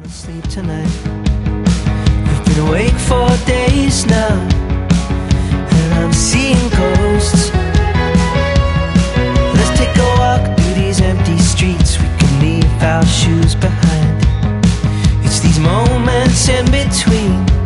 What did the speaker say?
Sleep tonight. We've been awake for days now, and I'm seeing ghosts. Let's take a walk through these empty streets. We can leave our shoes behind. It's these moments in between